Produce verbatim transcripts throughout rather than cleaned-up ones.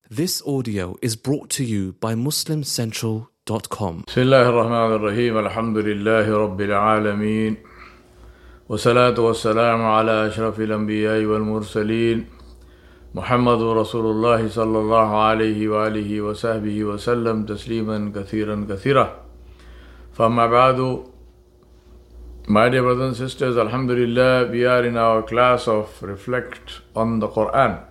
This audio is brought to you by muslim central dot com. بسم الله الرحمن الرحيم الحمد لله رب العالمين والصلاة والسلام على أشرف الأنبياء والمرسلين محمد رسول الله صلى الله عليه وآله وصحبه وسلم تسليما كثيرا كثيرا. فما بعد, my dear brothers and sisters, Alhamdulillah, we are in our class of Reflect on the Quran.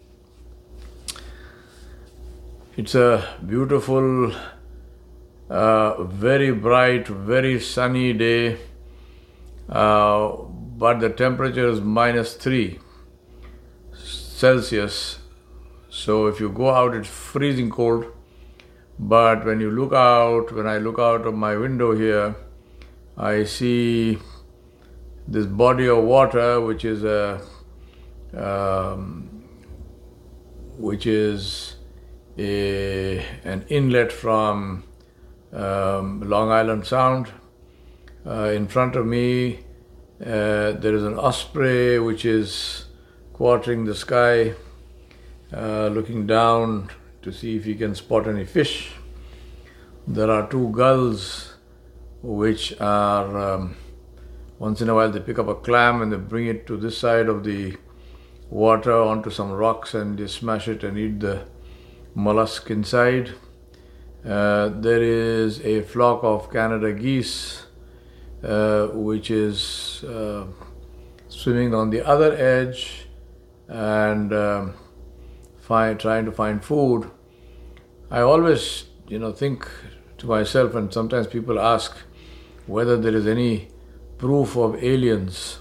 It's a beautiful, uh, very bright, very sunny day, uh, but the temperature is minus three Celsius. So if you go out, it's freezing cold. But when you look out, when I look out of my window here, I see this body of water, which is a, um, which is A, an inlet from um, Long Island Sound. Uh, in front of me, uh, there is an osprey which is quartering the sky, uh, looking down to see if he can spot any fish. There are two gulls which are, um, once in a while they pick up a clam and they bring it to this side of the water onto some rocks and they smash it and eat the mollusk inside. Uh, there is a flock of Canada geese uh, which is uh, swimming on the other edge and uh, find, trying to find food. I always, you know, think to myself, and sometimes people ask whether there is any proof of aliens.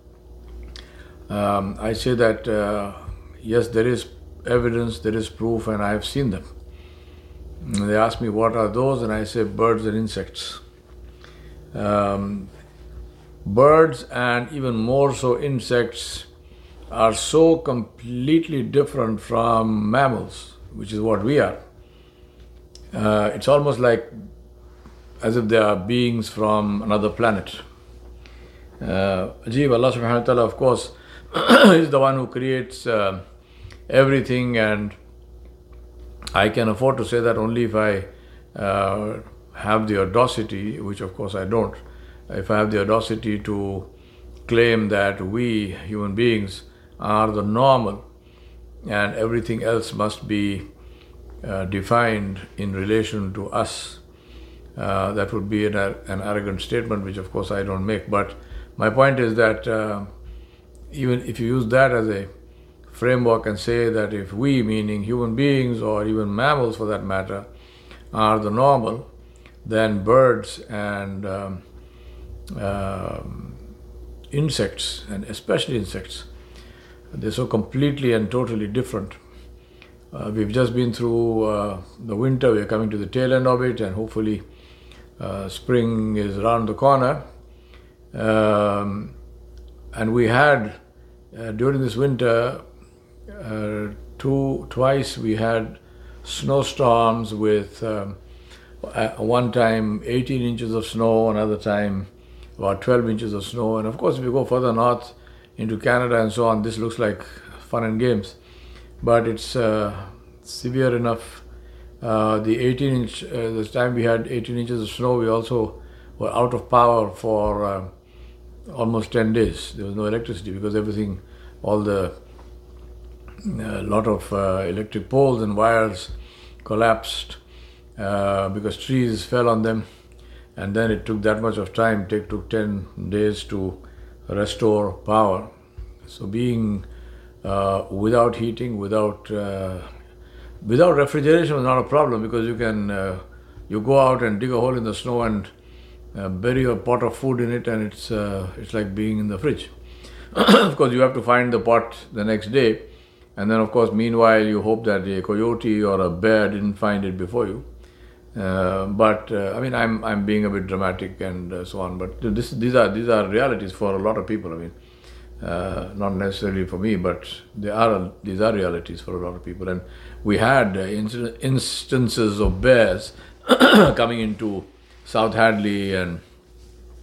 Um, I say that uh, yes, there is evidence, there is proof, and I have seen them. And they ask me what are those, and I say birds and insects. Um, birds and even more so insects are so completely different from mammals, which is what we are. Uh, it's almost like as if they are beings from another planet. Uh, Ajib, Allah subhanahu wa ta'ala, of course, is the one who creates uh, everything, and I can afford to say that only if I uh, have the audacity, which of course I don't, if I have the audacity to claim that we human beings are the normal and everything else must be uh, defined in relation to us. Uh, that would be an, an arrogant statement, which of course I don't make. But my point is that uh, even if you use that as a framework and say that if we, meaning human beings or even mammals for that matter, are the normal, then birds and um, uh, insects, and especially insects, they're so completely and totally different. Uh, we've just been through uh, the winter, we're coming to the tail end of it, and hopefully uh, spring is around the corner. Um, and we had, uh, during this winter, Uh, two twice we had snowstorms with um, at one time eighteen inches of snow, another time about twelve inches of snow. And of course, if you go further north into Canada and so on, this looks like fun and games, but it's uh, severe enough. Uh, the eighteen inch, uh, this time we had eighteen inches of snow, we also were out of power for uh, almost ten days. There was no electricity because everything, all the a lot of uh, electric poles and wires collapsed uh, because trees fell on them, and then it took that much of time. It took ten days to restore power. So being uh, without heating, without uh, without refrigeration was not a problem, because you can uh, you go out and dig a hole in the snow and uh, bury a pot of food in it, and it's uh, it's like being in the fridge. Of course, you have to find the pot the next day. And then, of course, meanwhile, you hope that a coyote or a bear didn't find it before you. Uh, but uh, I mean, I'm I'm being a bit dramatic and uh, so on. But this, these are these are realities for a lot of people. I mean, uh, not necessarily for me, but they are these are realities for a lot of people. And we had uh, inc- instances of bears coming into South Hadley and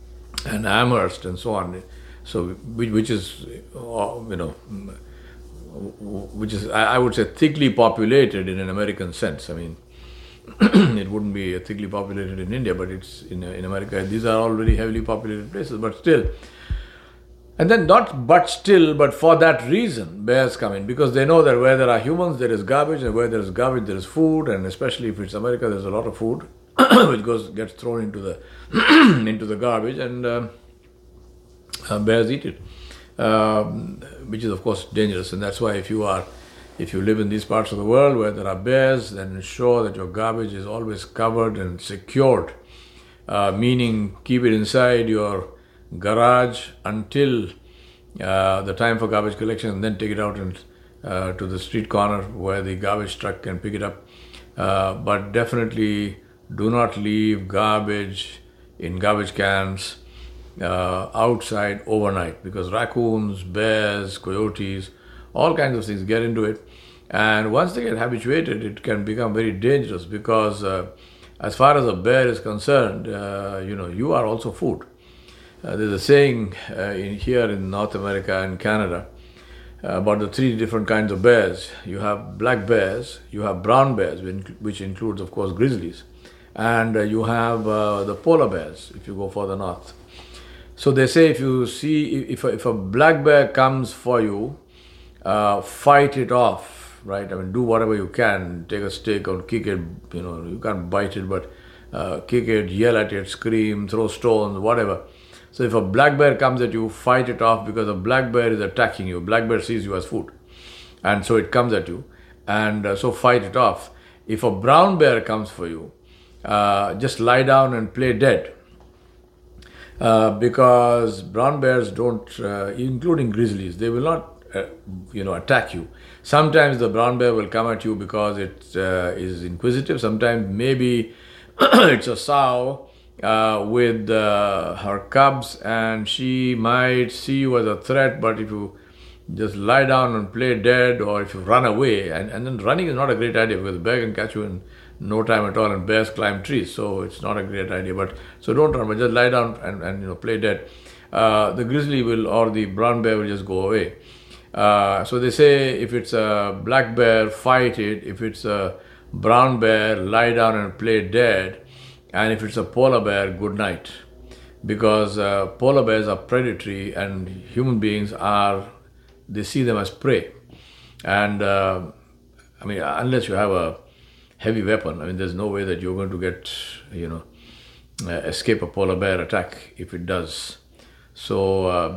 and Amherst and so on. So which, which is uh, you know. which is, I would say, thickly populated in an American sense. I mean, it wouldn't be thickly populated in India, but it's in, in America. These are all very heavily populated places, but still. And then not but still, but for that reason, bears come in, because they know that where there are humans, there is garbage, and where there is garbage, there is food, and especially if it's America, there's a lot of food which goes gets thrown into the into the garbage, and uh, uh, bears eat it, um, which is of course dangerous. And that's why if you are if you live in these parts of the world where there are bears, then ensure that your garbage is always covered and secured, uh, meaning keep it inside your garage until uh, the time for garbage collection, and then take it out and uh, to the street corner where the garbage truck can pick it up. Uh, but definitely do not leave garbage in garbage cans uh, outside overnight, because raccoons, bears, coyotes, all kinds of things get into it. And once they get habituated, it can become very dangerous, because uh, as far as a bear is concerned, uh, you know, you are also food. Uh, there's a saying uh, in here in North America and Canada uh, about the three different kinds of bears. You have black bears, you have brown bears, which includes, of course, grizzlies, and uh, you have uh, the polar bears if you go further north. So they say if you see, if a, if a black bear comes for you, uh, fight it off, right? I mean, do whatever you can, take a stick or kick it, you know, you can't bite it, but uh, kick it, yell at it, scream, throw stones, whatever. So if a black bear comes at you, fight it off, because a black bear is attacking you. Black bear sees you as food, and so it comes at you, and uh, so fight it off. If a brown bear comes for you, uh, just lie down and play dead, uh, because brown bears don't, uh, including grizzlies, they will not, uh, you know, attack you. Sometimes the brown bear will come at you because it uh, is inquisitive. Sometimes maybe it's a sow Uh, with uh, her cubs, and she might see you as a threat, but if you just lie down and play dead, or if you run away, and, and then running is not a great idea, because the bear can catch you in no time at all, and bears climb trees, so it's not a great idea. But so don't run, but just lie down and, and you know, play dead. Uh, the grizzly will, or the brown bear will just go away. Uh, so they say if it's a black bear, fight it. If it's a brown bear, lie down and play dead. And if it's a polar bear, good night, because uh, polar bears are predatory, and human beings are, they see them as prey. And uh, I mean, unless you have a heavy weapon, I mean, there's no way that you're going to get, you know, uh, escape a polar bear attack if it does. So uh,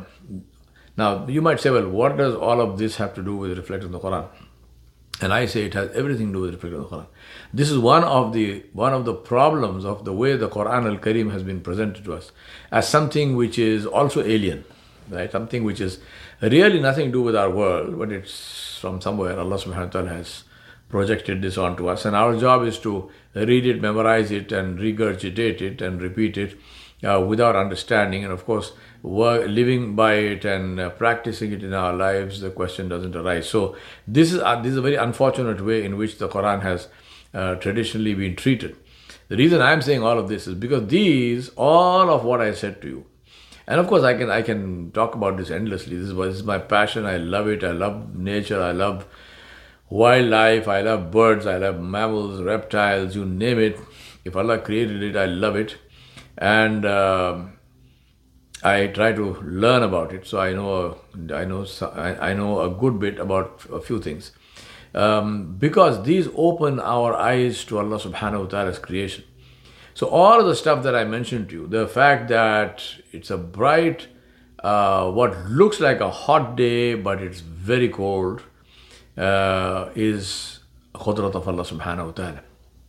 now you might say, well, what does all of this have to do with reflecting the Quran? And I say it has everything to do with reflecting the Quran. This is one of the one of the problems of the way the Quran al-Karim has been presented to us, as something which is also alien, right? Something which is really nothing to do with our world, but it's from somewhere. Allah subhanahu wa ta'ala has projected this onto us, and our job is to read it, memorize it, and regurgitate it and repeat it uh, without understanding. And of course, work, living by it and uh, practicing it in our lives, the question doesn't arise. So this is uh, this is a very unfortunate way in which the Quran has uh, traditionally been treated. The reason I'm saying all of this is because these, all of what I said to you, and of course I can I can talk about this endlessly. This is, this is my passion. I love it. I love nature. I love wildlife. I love birds. I love mammals, reptiles, you name it. If Allah created it, I love it. And uh, I try to learn about it, so I know I know I know a good bit about a few things, um, because these open our eyes to Allah subhanahu wa ta'ala's creation. So all of the stuff that I mentioned to you, the fact that it's a bright, uh, what looks like a hot day but it's very cold, uh, is khudrat of Allah subhanahu wa ta'ala.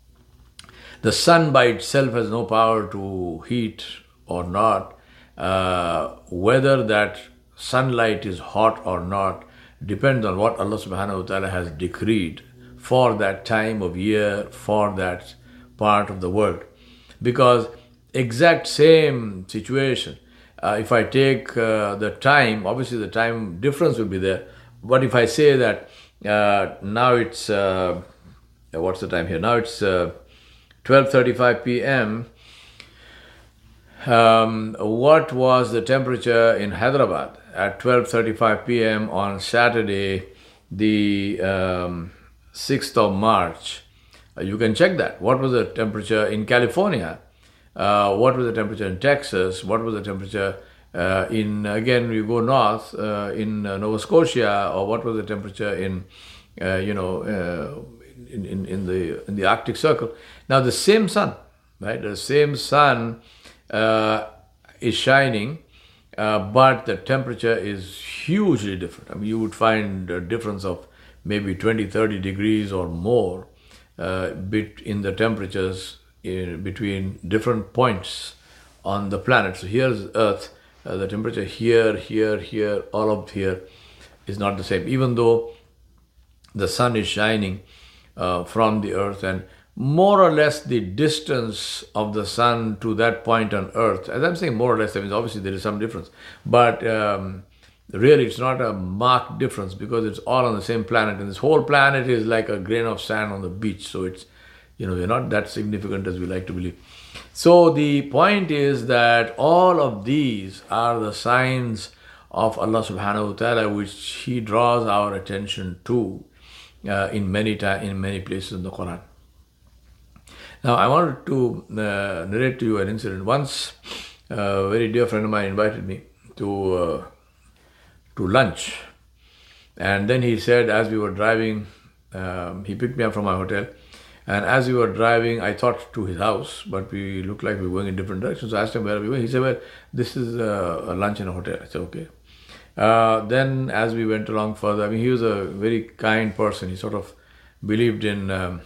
The sun by itself has no power to heat or not. Uh, whether that sunlight is hot or not depends on what Allah subhanahu wa ta'ala has decreed for that time of year, for that part of the world. Because exact same situation, uh, if I take uh, the time, obviously the time difference will be there. But if I say that uh, now it's, uh, what's the time here? Now it's uh, twelve thirty-five p.m. Um, what was the temperature in Hyderabad at twelve thirty-five p.m. on Saturday, the um, sixth of March, uh, you can check that. What was the temperature in California? Uh, what was the temperature in Texas? What was the temperature uh, in, again, you go north, uh, in uh, Nova Scotia, or what was the temperature in, uh, you know, uh, in, in, in, the, in the Arctic Circle? Now, the same sun, right? The same sun uh, is shining, uh, but the temperature is hugely different. I mean, you would find a difference of maybe twenty, thirty degrees or more uh, bit in the temperatures in between different points on the planet. So here's Earth, uh, the temperature here, here, here, all up here is not the same, even though the sun is shining uh, from the Earth, and more or less the distance of the sun to that point on Earth, as I'm saying more or less, that means obviously there is some difference, but um, really it's not a marked difference because it's all on the same planet, and this whole planet is like a grain of sand on the beach, so it's, you know, we're not that significant as we like to believe. So the point is that all of these are the signs of Allah subhanahu wa ta'ala which He draws our attention to uh, in many ta- in many places in the Quran. Now, I wanted to uh, narrate to you an incident. Once, a very dear friend of mine invited me to uh, to lunch, and then he said, as we were driving, um, he picked me up from my hotel, and as we were driving, I thought to his house, but we looked like we were going in different directions. So I asked him where are we going. He said, well, this is a, a lunch in a hotel. I said, okay. Uh, then, as we went along further, I mean, he was a very kind person. He sort of believed in um,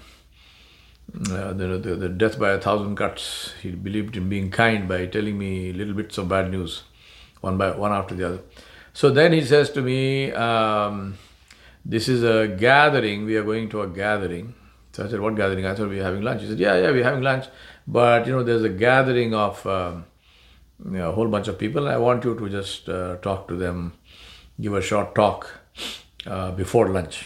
Uh, the, the, the death by a thousand cuts. He believed in being kind by telling me little bits of bad news, one by one after the other. So then he says to me, um, this is a gathering, we are going to a gathering. So I said, what gathering? I thought we were having lunch. He said, yeah, yeah, we're having lunch, but you know, there's a gathering of um, you know, a whole bunch of people. I want you to just uh, talk to them, give a short talk uh, before lunch.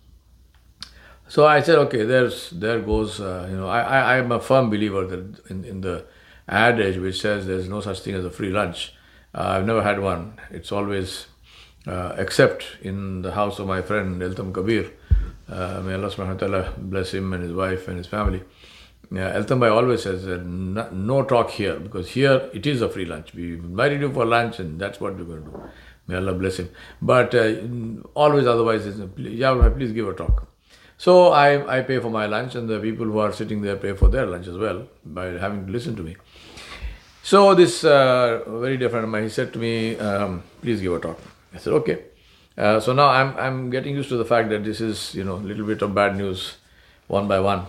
So I said, okay, there's there goes, uh, you know, I, I, I'm a firm believer that in, in the adage which says there's no such thing as a free lunch. Uh, I've never had one. It's always, uh, except in the house of my friend Eltham Kabir. Uh, may Allah subhanahu wa ta'ala bless him and his wife and his family. Uh, Eltham Bhai always says that no, no talk here, because here it is a free lunch. We invited you for lunch and that's what we're going to do. May Allah bless him. But uh, always otherwise, yeah, please give a talk. So I, I pay for my lunch, and the people who are sitting there pay for their lunch as well by having to listen to me. So this uh, very dear friend of mine, he said to me, um, please give a talk. I said, okay. Uh, so now I'm I'm getting used to the fact that this is, you know, a little bit of bad news one by one.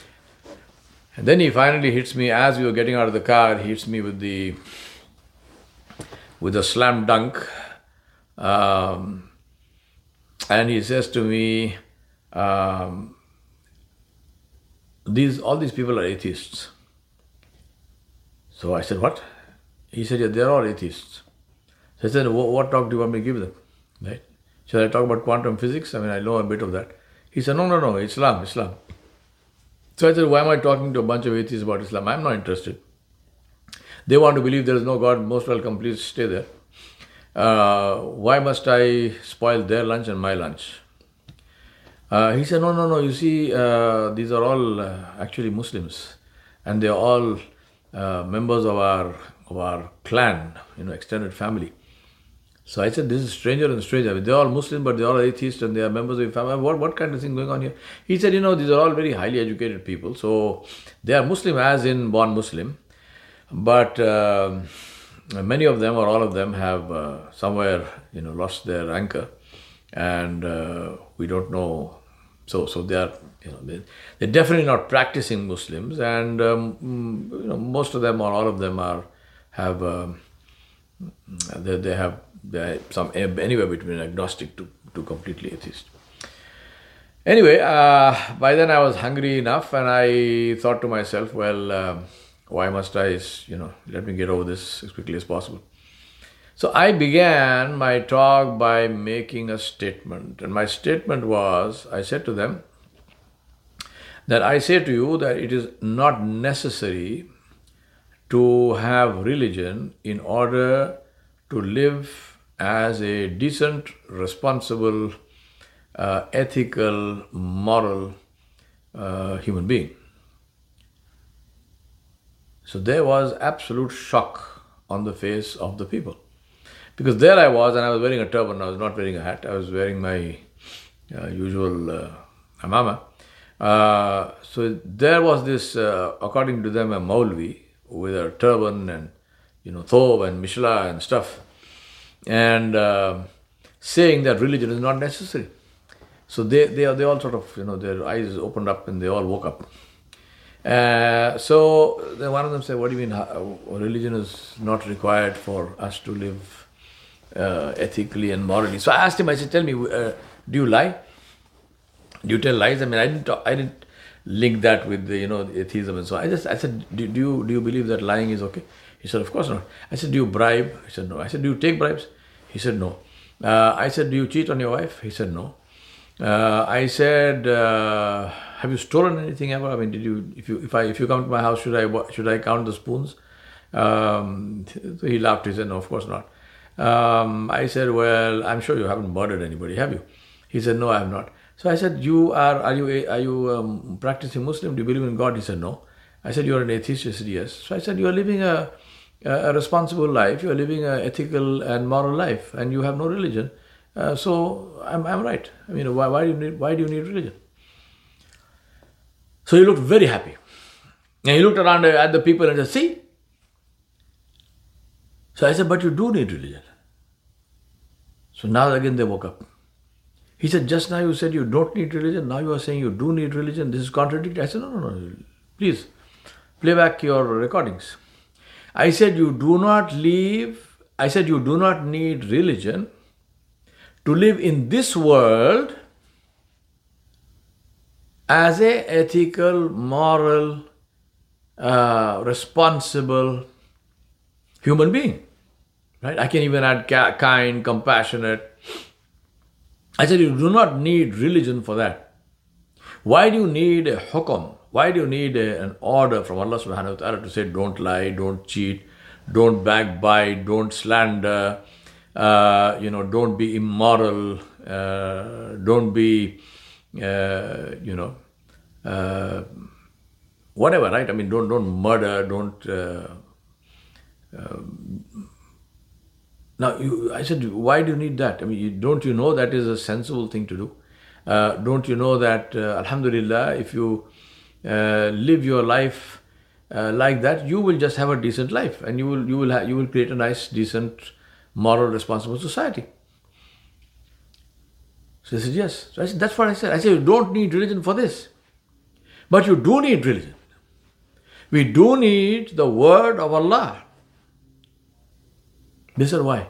And then he finally hits me as we were getting out of the car. He hits me with the with a slam dunk. Um, and he says to me, Um, these all these people are atheists. So I said, what? He said, yeah, they're all atheists. So I said, what, what talk do you want me to give them? Right? Should I talk about quantum physics? I mean, I know a bit of that. He said, no, no, no, Islam, Islam. So I said, why am I talking to a bunch of atheists about Islam? I'm not interested. They want to believe there is no God. Most welcome, please stay there. Uh, why must I spoil their lunch and my lunch? Uh, he said, no, no, no, you see, uh, these are all uh, actually Muslims, and they are all uh, members of our of our clan, you know, extended family. So I said, this is stranger and stranger. I mean, they're all Muslim, but they're all atheists, and they are members of your family. What, what kind of thing going on here? He said, you know, these are all very highly educated people. So they are Muslim as in born Muslim, but uh, many of them or all of them have uh, somewhere, you know, lost their anchor, and uh, we don't know. So, so they are, you know, they, they're definitely not practicing Muslims, and um, you know, most of them or all of them are have um, they, they have they some anywhere between agnostic to, to completely atheist. Anyway, uh, by then I was hungry enough, and I thought to myself, well, um, why must I, you know, let me get over this as quickly as possible. So I began my talk by making a statement, and my statement was, I said to them that I say to you that it is not necessary to have religion in order to live as a decent, responsible uh, ethical, moral uh, human being. So there was absolute shock on the face of the people. Because there I was, and I was wearing a turban, I was not wearing a hat, I was wearing my uh, usual uh, amama. Uh, so there was this, uh, according to them, a Maulvi with a turban and, you know, thob and mishla and stuff, and uh, saying that religion is not necessary. So they, they, they all sort of, you know, their eyes opened up and they all woke up. Uh, so then one of them said, what do you mean, how, religion is not required for us to live uh, ethically and morally? So I asked him, I said, tell me, uh, do you lie? Do you tell lies? I mean, I didn't talk, I didn't link that with the, you know, the atheism and so on. I just, I said, do, do you do you believe that lying is okay? He said, of course not. I said, do you bribe? He said, no. I said, do you take bribes? He said, no. Uh, I said, do you cheat on your wife? He said, no. Uh, I said, uh, have you stolen anything ever? I mean, did you, if you, if I, if you come to my house, should I, should I count the spoons? Um, so he laughed. He said, no, of course not. Um, I said, well, I'm sure you haven't murdered anybody, have you? He said, no, I have not. So I said, you are, are you, a, are you um, practicing Muslim? Do you believe in God? He said, no. I said, you're an atheist? He said, yes. So I said, you are living a, a responsible life. You are living an ethical and moral life, and you have no religion. Uh, so I'm, I'm right. I mean, why, why do you need, why do you need religion? So he looked very happy. And he looked around at the people and said, see? So I said, but you do need religion. So now again they woke up. He said, just now you said you don't need religion. Now you are saying you do need religion. This is contradictory. I said, no, no, no. Please, play back your recordings. I said, you do not live, I said, you do not need religion to live in this world as a ethical, moral, uh, responsible human being. Right? I can even add kind, compassionate. I said, you do not need religion for that. Why do you need a hukum? Why do you need a, an order from Allah subhanahu wa ta'ala to say, don't lie, don't cheat, don't backbite, don't slander, uh, you know, don't be immoral, uh, don't be, uh, you know, uh, whatever, right? I mean, don't, don't murder, don't... Uh, uh, Now, you, I said, why do you need that? I mean, you, don't you know that is a sensible thing to do? Uh, don't you know that, uh, alhamdulillah, if you uh, live your life uh, like that, you will just have a decent life, and you will you will ha- you will create a nice, decent, moral, responsible society. So he said, yes. So I said, that's what I said. I said, you don't need religion for this, but you do need religion. We do need the word of Allah. They said, why?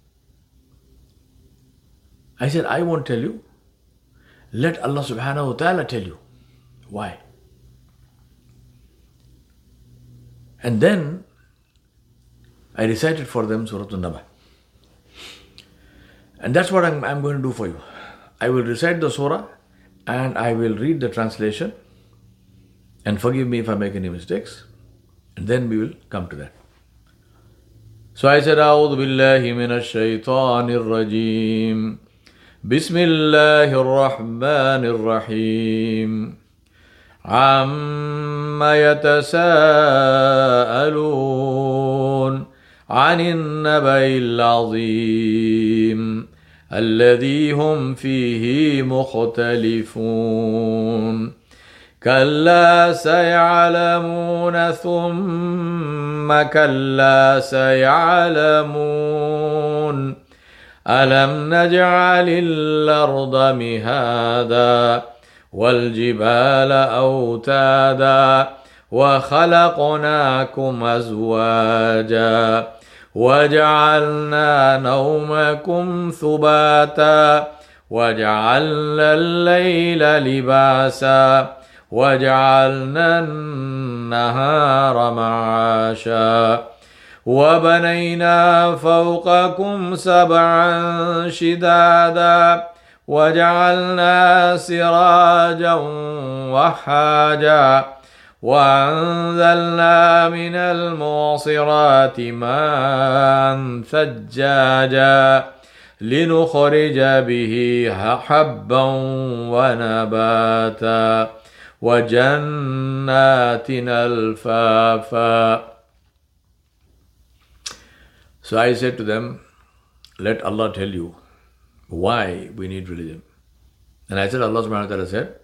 I said, I won't tell you. Let Allah subhanahu wa ta'ala tell you. Why? And then I recited for them Surah An-Naba. And that's what I'm, I'm going to do for you. I will recite the surah and I will read the translation, and forgive me if I make any mistakes, and then we will come to that. So I said, أعوذ بالله من الشيطان الرجيم بسم الله الرحمن الرحيم عما يتساءلون عن النبأ العظيم الذي هم فيه مختلفون كلا سيعلمون ثم كلا سيعلمون ألم نجعل الأرض مهادا والجبال أوتادا وخلقناكم أزواجا وجعلنا نومكم ثباتا وجعلنا الليل لباسا وجعلنا النهار معاشا وبنينا فوقكم سبعا شدادا وجعلنا سراجا وحاجا وأنزلنا من المعصرات ماء ثجاجا لنخرج به حبا ونباتا وجنات ألفافا. So I said to them, let Allah tell you why we need religion. And I said, Allah subhanahu wa ta'ala said,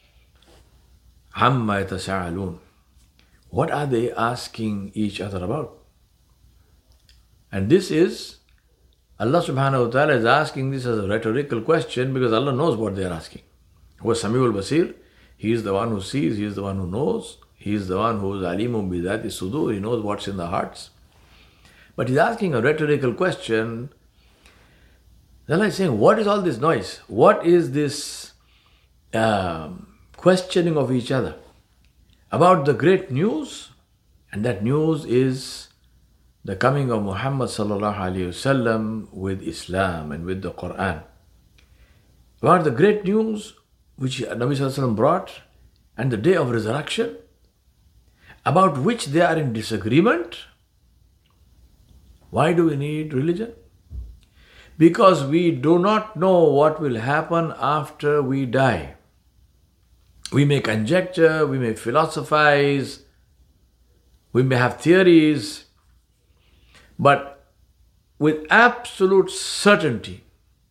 عَمَّا يَتَسَاءَلُونَ. What are they asking each other about? And this is, Allah subhanahu wa ta'ala is asking this as a rhetorical question because Allah knows what they are asking. Huwa Samiul Basir, He is the one who sees, He is the one who knows, He is the one who is alimun bi dhati sudur, He knows what's in the hearts. But He's asking a rhetorical question. Allah is saying, what is all this noise? What is this um, questioning of each other about the great news? And that news is the coming of Muhammad sallallahu alaihi wasallam with Islam and with the Quran. About the great news which Nabi sallallahu alaihi wasallam brought and the day of resurrection, about which they are in disagreement. Why do we need religion? Because we do not know what will happen after we die. We may conjecture, we may philosophize, we may have theories, but with absolute certainty,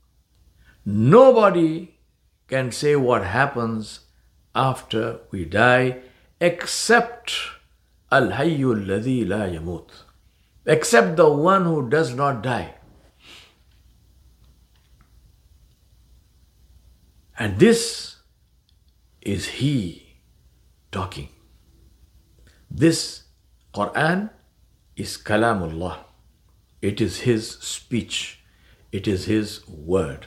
nobody can say what happens after we die except Al-Hayyu alladhi la yamut, except the one who does not die. And this is He talking. This Quran is Kalamullah. It is His speech. It is His word.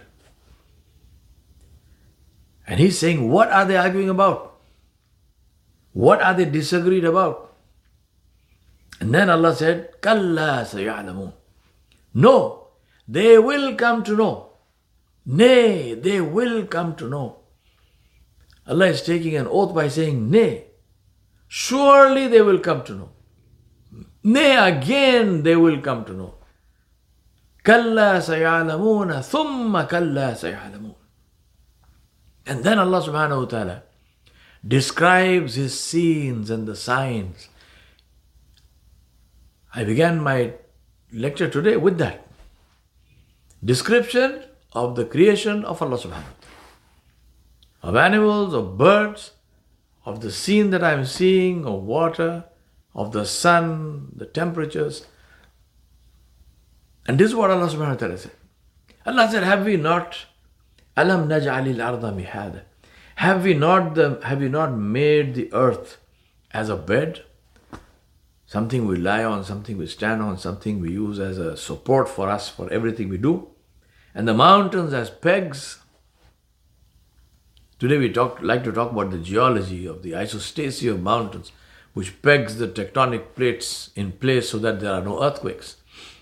And He's saying, what are they arguing about? What are they disagreed about? And then Allah said, Kalla saya'lamun. No, they will come to know. Nay, they will come to know. Allah is taking an oath by saying, nay, surely they will come to know. Nay, again they will come to know. Kalla saya'lamuna, thumma kalla saya'lamun. And then Allah subhanahu wa ta'ala describes His scenes and the signs. I began my lecture today with that. Description of the creation of Allah subhanahu wa ta'ala. Of animals, of birds, of the scene that I am seeing, of water, of the sun, the temperatures. And this is what Allah subhanahu wa ta'ala said. Allah said, have we not, Alam naj'alil arda mihada. Have we not the, have we not made the earth as a bed? Something we lie on, something we stand on, something we use as a support for us, for everything we do. And the mountains as pegs. Today we talk, like to talk about the geology of the isostasy of mountains, which pegs the tectonic plates in place so that there are no earthquakes.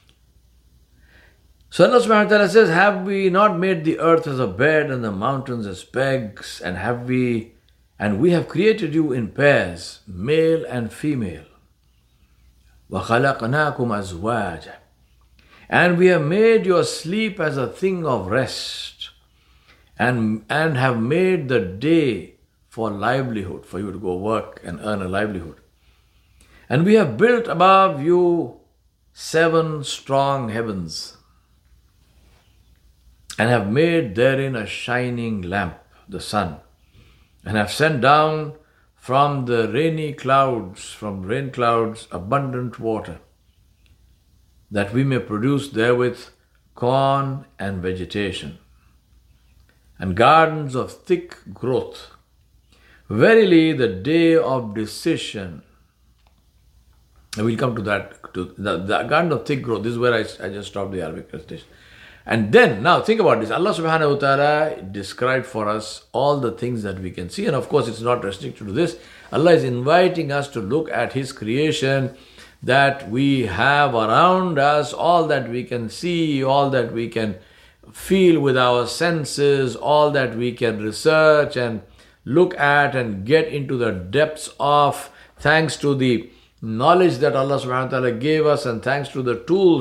So Allah subhanahu wa ta'ala says, have we not made the earth as a bed and the mountains as pegs, and have we, and we have created you in pairs, male and female. وَخَلَقْنَاكُمْ أَزْوَاجًا. And we have made your sleep as a thing of rest, and, and have made the day for livelihood, for you to go work and earn a livelihood. And we have built above you seven strong heavens, and have made therein a shining lamp, the sun, and have sent down from the rainy clouds, from rain clouds, abundant water, that we may produce therewith corn and vegetation, and gardens of thick growth. Verily, the day of decision. And we'll come to that, to the, the garden of thick growth. This is where I, I just stopped the Arabic recitation. And then, now think about this. Allah subhanahu wa ta'ala described for us all the things that we can see. And of course, it's not restricted to this. Allah is inviting us to look at His creation that we have around us, all that we can see, all that we can feel with our senses, all that we can research and look at and get into the depths of, thanks to the knowledge that Allah subhanahu wa ta'ala gave us and thanks to the tools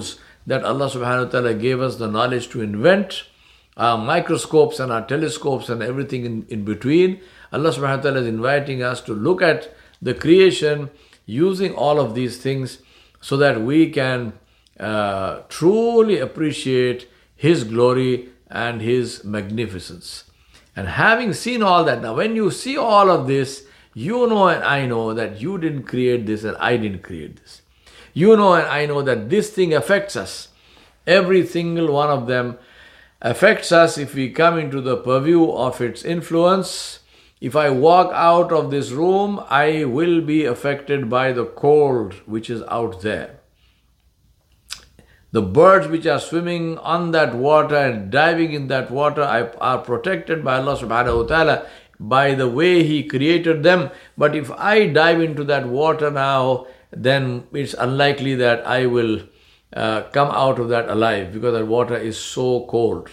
that Allah subhanahu wa ta'ala gave us the knowledge to invent our microscopes and our telescopes and everything in, in between. Allah subhanahu wa ta'ala is inviting us to look at the creation using all of these things so that we can uh, truly appreciate His glory and His magnificence. And having seen all that, now when you see all of this, you know and I know that you didn't create this and I didn't create this. You know and I know that this thing affects us. Every single one of them affects us if we come into the purview of its influence. If I walk out of this room, I will be affected by the cold which is out there. The birds which are swimming on that water and diving in that water are protected by Allah subhanahu wa ta'ala by the way He created them. But if I dive into that water now, then it's unlikely that I will uh, come out of that alive because that water is so cold.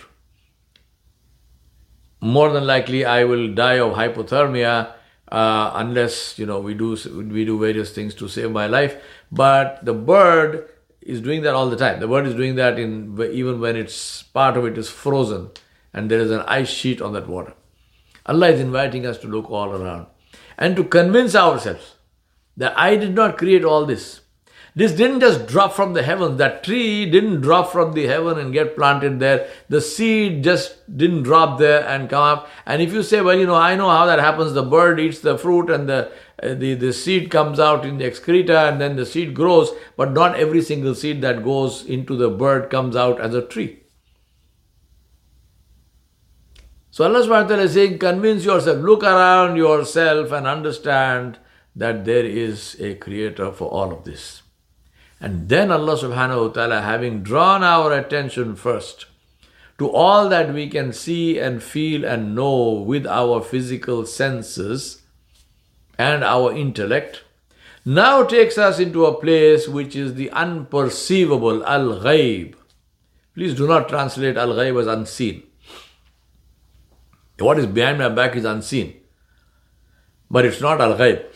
More than likely I will die of hypothermia uh, unless, you know, we do we do various things to save my life. But the bird is doing that all the time. The bird is doing that in even when it's part of it is frozen and there is an ice sheet on that water. Allah is inviting us to look all around and to convince ourselves that I did not create all this. This didn't just drop from the heavens. That tree didn't drop from the heaven and get planted there. The seed just didn't drop there and come up. And if you say, well, you know, I know how that happens. The bird eats the fruit and the, uh, the, the seed comes out in the excreta and then the seed grows. But not every single seed that goes into the bird comes out as a tree. So Allah subhanahu wa ta'ala is saying, convince yourself, look around yourself and understand that there is a creator for all of this. And then Allah subhanahu wa ta'ala, having drawn our attention first to all that we can see and feel and know with our physical senses and our intellect, now takes us into a place which is the unperceivable, al-ghaib. Please do not translate al-ghaib as unseen. What is behind my back is unseen. But it's not al-ghaib.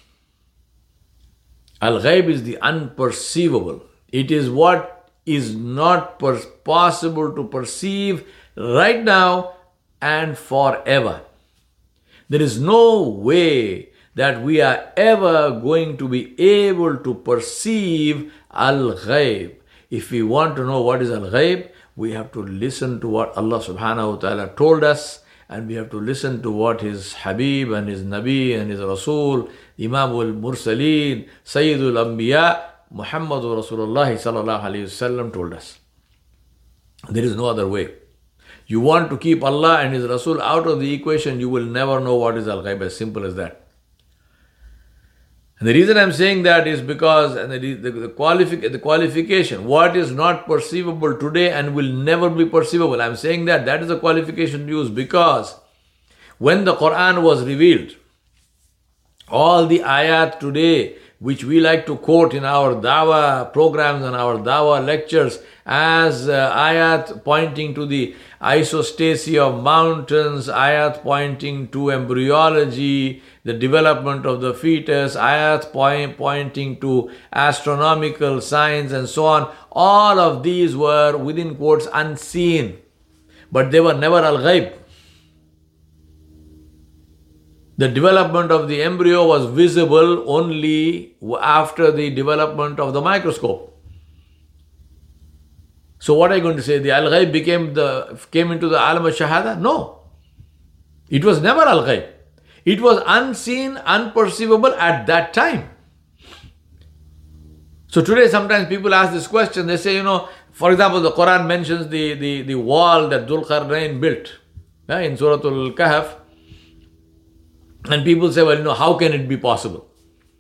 Al-ghaib is the unperceivable. It is what is not per- possible to perceive right now and forever. There is no way that we are ever going to be able to perceive al-ghaib. If we want to know what is al-ghaib, we have to listen to what Allah subhanahu wa ta'ala told us, and we have to listen to what His Habib and His Nabi and His Rasul, Imamul Mursaleen, Sayyidul Anbiya, Muhammadur Rasulullah sallallahu alayhi wasallam told us. There is no other way. You want to keep Allah and His Rasul out of the equation, you will never know what is al-ghaib, as simple as that. And the reason I'm saying that is because and the, the, the, qualific, the qualification, what is not perceivable today and will never be perceivable. I'm saying that that is a qualification used because when the Quran was revealed, all the ayat today, which we like to quote in our dawah programs and our dawah lectures as uh, ayat pointing to the isostacy of mountains, ayat pointing to embryology, the development of the fetus, ayat point, pointing to astronomical science and so on. All of these were, within quotes, unseen. But they were never al-ghaib. The development of the embryo was visible only after the development of the microscope. So what are you going to say? The al-ghaib became the came into the alam al-shahada? No. It was never al-ghaib. It was unseen, unperceivable at that time. So today sometimes people ask this question. They say, you know, for example, the Quran mentions the, the, the wall that Dhul Qarnayn built yeah, in Surah Al-Kahf. And people say, well, you know, how can it be possible?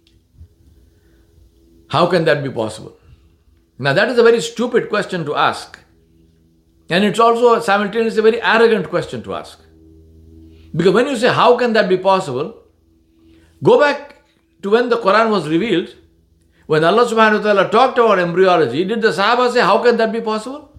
How can that be possible? Now that is a very stupid question to ask. And it's also simultaneously a very arrogant question to ask. Because when you say, how can that be possible? Go back to when the Quran was revealed. When Allah subhanahu wa ta'ala talked about embryology, did the Sahaba say, how can that be possible?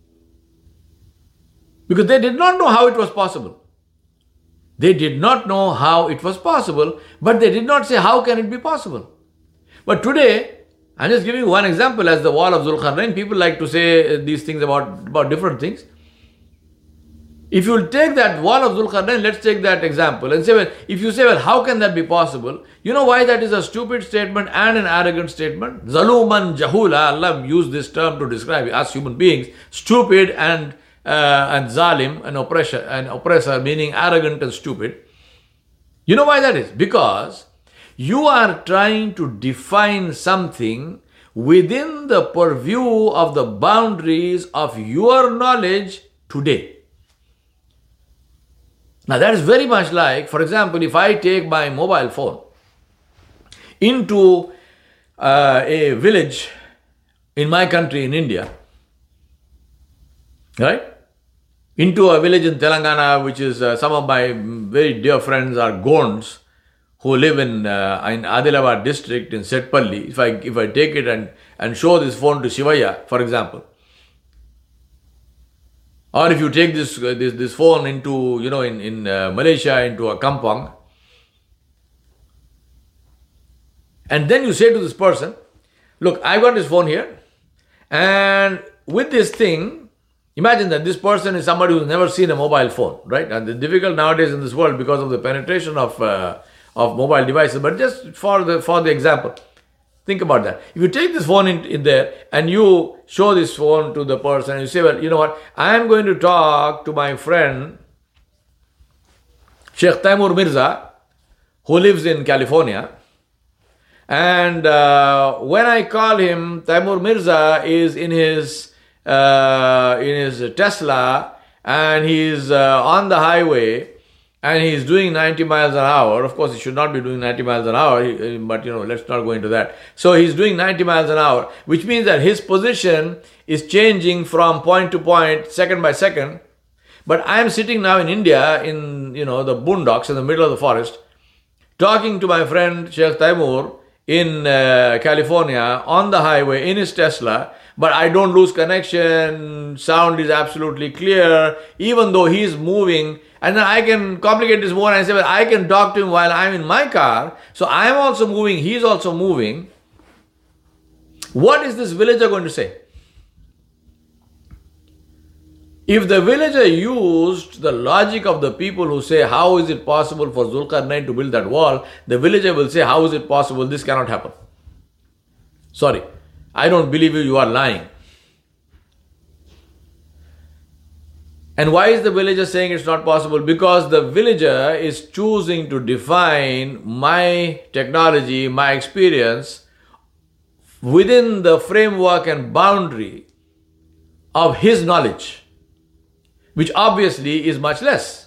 Because they did not know how it was possible. They did not know how it was possible, but they did not say, how can it be possible? But today, I'm just giving you one example as the wall of Zulqarnain. People like to say these things about, about different things. If you will take that wall of Zulqarnain, let's take that example and say, well, if you say, well, how can that be possible? You know why that is a stupid statement and an arrogant statement? Zaluman jahula, Allah used this term to describe us human beings, stupid and uh, and zalim, an oppressor, an oppressor, meaning arrogant and stupid. You know why that is? Because you are trying to define something within the purview of the boundaries of your knowledge today. Now that is very much like, for example, if I take my mobile phone into uh, a village in my country, in India, right? Into a village in Telangana, which is uh, some of my very dear friends are Gonds, who live in uh, in Adilabad district in Setpalli. If I if I take it and, and show this phone to Shivaya, for example, or if you take this uh, this this phone into, you know, in, in uh, Malaysia, into a kampong, and then you say to this person, look, I got this phone here, and with this thing, imagine that this person is somebody who's never seen a mobile phone, right? And it's difficult nowadays in this world because of the penetration of uh, of mobile devices, but just for the for the example, think about that. If you take this phone in, in there and you show this phone to the person and you say, well, you know what, I am going to talk to my friend Sheikh Taimur Mirza, who lives in California, and uh, when I call him, Taimur Mirza is in his uh, in his Tesla, and he's uh, on the highway, and he's doing ninety miles an hour. Of course, he should not be doing ninety miles an hour, but, you know, let's not go into that. So he's doing ninety miles an hour, which means that his position is changing from point to point, second by second. But I'm sitting now in India, in, you know, the boondocks, in the middle of the forest, talking to my friend Sheikh Taimur in uh, California, on the highway, in his Tesla, but I don't lose connection, sound is absolutely clear, even though he's moving. And then I can complicate this more and say, well, I can talk to him while I'm in my car. So I'm also moving, he's also moving. What is this villager going to say? If the villager used the logic of the people who say, how is it possible for Zulqarnain to build that wall? The villager will say, how is it possible? This cannot happen. Sorry, I don't believe you, you are lying. And why is the villager saying it's not possible? Because the villager is choosing to define my technology, my experience, within the framework and boundary of his knowledge, which obviously is much less.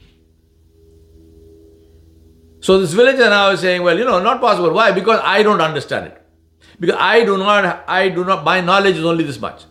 So this villager now is saying, well, you know, not possible. Why? Because I don't understand it. Because I do not, I do not, my knowledge is only this much.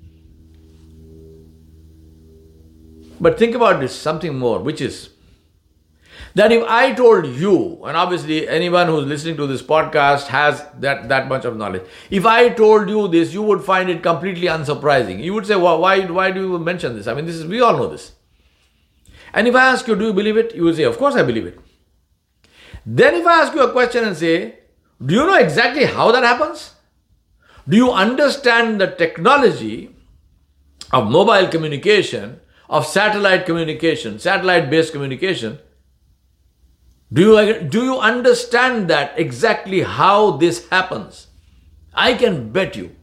But think about this, something more, which is that if I told you, and obviously anyone who's listening to this podcast has that, that much of knowledge. If I told you this, you would find it completely unsurprising. You would say, well, why, why do you mention this? I mean, this is, we all know this. And if I ask you, do you believe it? You will say, of course I believe it. Then if I ask you a question and say, do you know exactly how that happens? Do you understand the technology of mobile communication, of satellite communication, satellite-based communication? Do you, do you understand that exactly how this happens? I can bet you.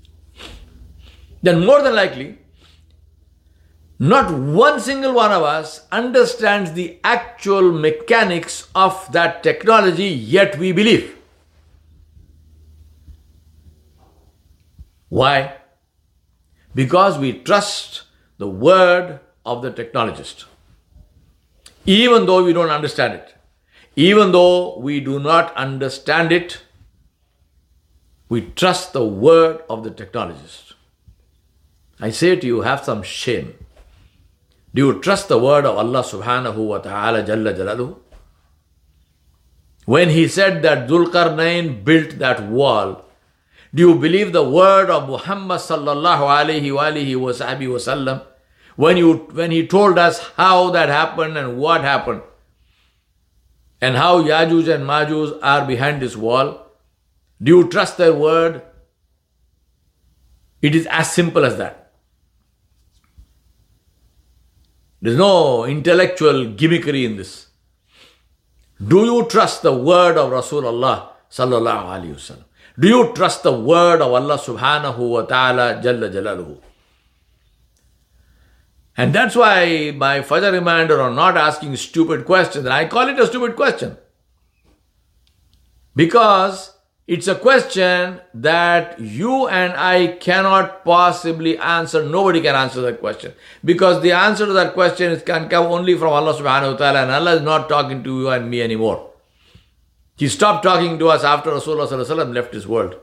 Then more than likely, not one single one of us understands the actual mechanics of that technology, yet we believe. Why? Because we trust the word of the technologist. Even though we don't understand it, even though we do not understand it, we trust the word of the technologist. I say to you, have some shame. Do you trust the word of Allah subhanahu wa ta'ala jalla jalaluhu? When he said that Zulqarnain built that wall, do you believe the word of Muhammad sallallahu alayhi wa alihi wa sahbihi wa sallam? When, you, when he told us how that happened and what happened, and how Yajuj and Majuj are behind this wall, Do you trust their word? It is as simple as that. There's no intellectual gimmickry in this. Do you trust the word of Rasulullah sallallahu alaihi wasallam? Do you trust the word of Allah subhanahu wa ta'ala jalla jalaluhu? And that's why my further reminder on not asking stupid questions, and I call it a stupid question, because it's a question that you and I cannot possibly answer. Nobody can answer that question, because the answer to that question is, can come only from Allah subhanahu wa ta'ala, and Allah is not talking to you and me anymore. He stopped talking to us after Rasulullah sallallahu alaihi wasallam left this world.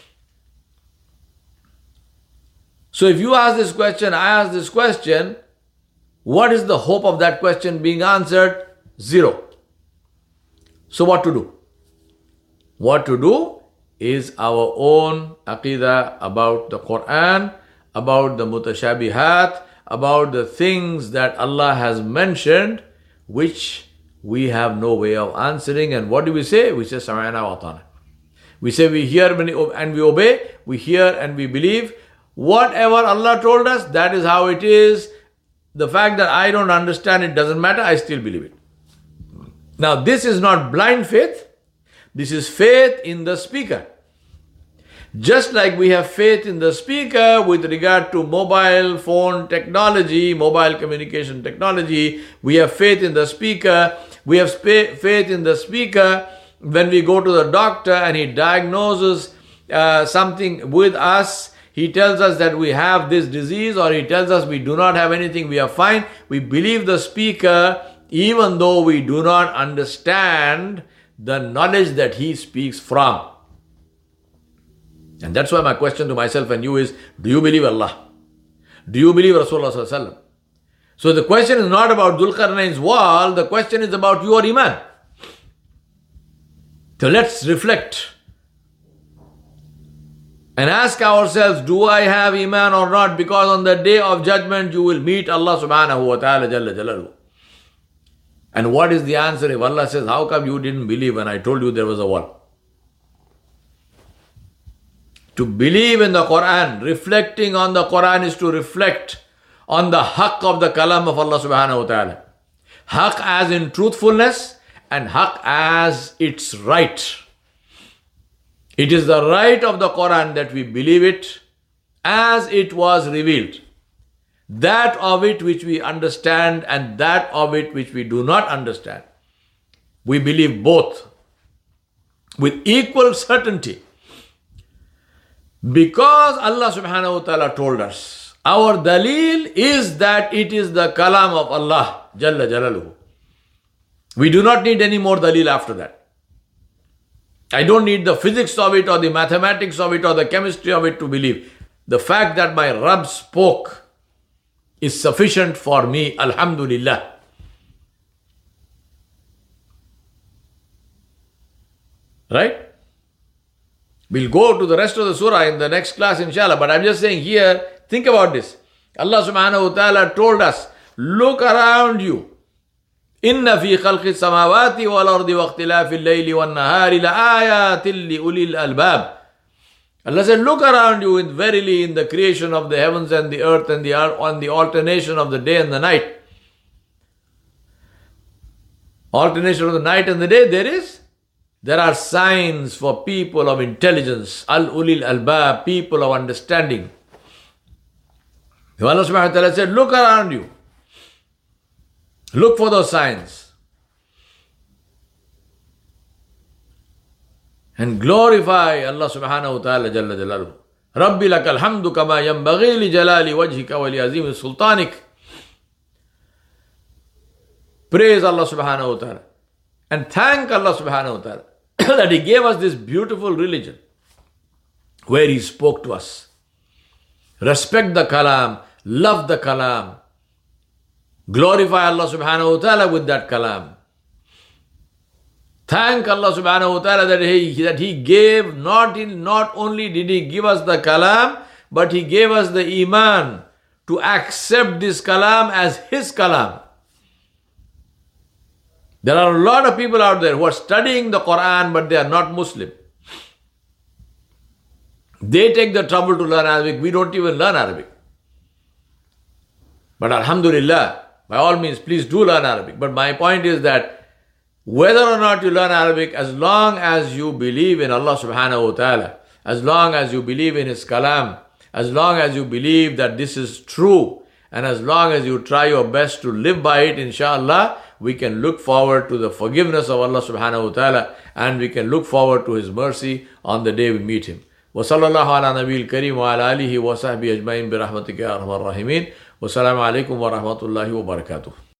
So if you ask this question, I ask this question, what is the hope of that question being answered? Zero. So what to do? What to do is our own aqidah about the Quran, about the mutashabihat, about the things that Allah has mentioned, which we have no way of answering. And what do we say? We say, Sama'na wa ata'na. We say we hear and we obey, we hear and we believe. Whatever Allah told us, that is how it is. The fact that I don't understand it doesn't matter, I still believe it. Now, this is not blind faith. This is faith in the speaker. Just like we have faith in the speaker with regard to mobile phone technology, mobile communication technology, we have faith in the speaker. We have sp- faith in the speaker when we go to the doctor and he diagnoses uh, something with us. He tells us that we have this disease, or he tells us we do not have anything, we are fine. We believe the speaker even though we do not understand the knowledge that he speaks from. And that's why my question to myself and you is, do you believe Allah? Do you believe Rasulullah sallallahu alaihi wasallam? So the question is not about Dhul Qarnayn's wall, the question is about your iman. So let's reflect and ask ourselves, do I have iman or not? Because on the day of judgment, you will meet Allah subhanahu wa ta'ala jalla jalaluhu. And what is the answer if Allah says, how come you didn't believe when I told you there was a wall? To believe in the Quran, reflecting on the Quran is to reflect on the haqq of the kalam of Allah subhanahu wa ta'ala. Haqq as in truthfulness and haqq as its right. It is the right of the Quran that we believe it as it was revealed. That of it which we understand and that of it which we do not understand. We believe both with equal certainty. Because Allah subhanahu wa ta'ala told us, our dalil is that it is the kalam of Allah Jalla Jalaluhu. We do not need any more dalil after that. I don't need the physics of it or the mathematics of it or the chemistry of it to believe. The fact that my Rabb spoke is sufficient for me, alhamdulillah. Right? We'll go to the rest of the surah in the next class, inshallah. But I'm just saying here, think about this. Allah subhanahu wa ta'ala told us, look around you. إِنَّ فِي خَلْقِ السَّمَاوَاتِ وَالْأَرْضِ وَاخْتِلَافِ اللَّيْلِ وَالنَّهَارِ لَآيَاتٍ لِأُولِي الْأَلْبَابِ. Allah said, look around you, in, verily in the creation of the heavens and the earth and the, on the alternation of the day and the night. Alternation of the night and the day, there is. There are signs for people of intelligence. Al-Ulil Albab, people of understanding. Allah subhanahu wa ta'ala said, look around you. Look for those signs. And glorify Allah subhanahu wa ta'ala jalla jalaluhu. Rabbi lakal hamdu kama yanbaghi li jalali wajhika wa li azimi sultanik. Praise Allah subhanahu wa ta'ala. And thank Allah subhanahu wa ta'ala that He gave us this beautiful religion where He spoke to us. Respect the kalam, love the kalam. Glorify Allah subhanahu wa ta'ala with that kalam. Thank Allah subhanahu wa ta'ala that He, that he gave, not, in, not only did He give us the kalam, but He gave us the iman to accept this kalam as His kalam. There are a lot of people out there who are studying the Quran, but they are not Muslim. They take the trouble to learn Arabic. We don't even learn Arabic. But alhamdulillah, by all means, please do learn Arabic. But my point is that whether or not you learn Arabic, as long as you believe in Allah subhanahu wa ta'ala, as long as you believe in His kalam, as long as you believe that this is true, and as long as you try your best to live by it, inshallah, we can look forward to the forgiveness of Allah subhanahu wa ta'ala, and we can look forward to His mercy on the day we meet Him. وصلى الله على نبي الكريم وعلى آله وصحبه أجمعين برحمتك يا أرحم الراحمين والسلام عليكم ورحمة الله وبركاته.